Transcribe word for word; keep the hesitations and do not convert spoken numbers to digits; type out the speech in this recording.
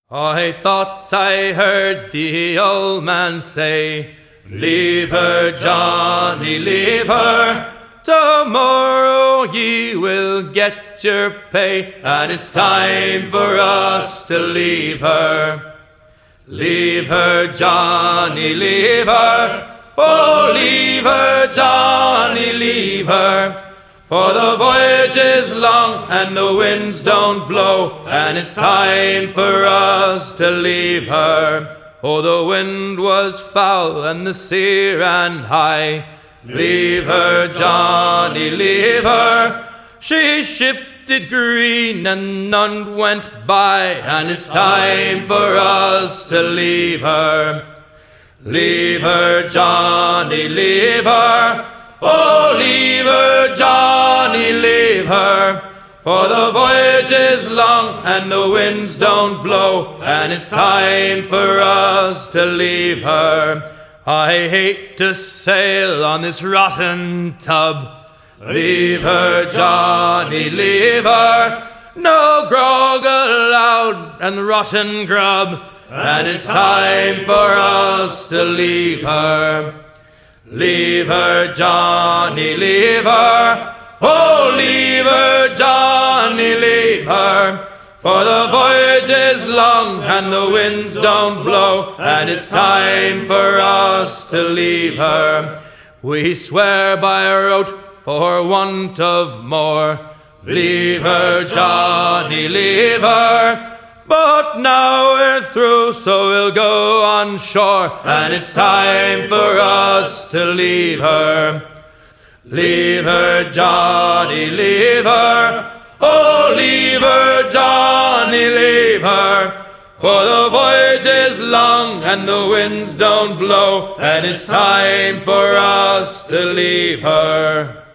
I thought I heard the old man say, "Leave her, Johnny, leave her. Tomorrow ye will get your pay, and it's time for us to leave her. Leave her, Johnny, leave her. Oh, leave her, Johnny, leave her. For the voyage is long and the winds don't blow, and it's time for us to leave her." Oh, the wind was foul and the sea ran high. Leave her, Johnny, leave her. She shipped it green and none went by, and it's time for us to leave her. Leave her, Johnny, leave her. Oh, leave her, Johnny, leave her. For the voyage is long and the winds don't blow, and it's time for us to leave her. I hate to sail on this rotten tub. Leave her, Johnny, leave her. No grog allowed and rotten grub, and it's time for us to leave her. Leave her, Johnny, leave her. Oh, leave her, Johnny, leave her. For the voyage is long and the winds don't blow, and it's time for us to leave her. We swear by our oath for want of more. Leave her, Johnny, leave her. But now we're through, so we'll go on shore, and it's time for us to leave her. Leave her, Johnny, leave her. Oh, leave her, Johnny, leave her. For the voyage is long and the winds don't blow, and it's time for us to leave her.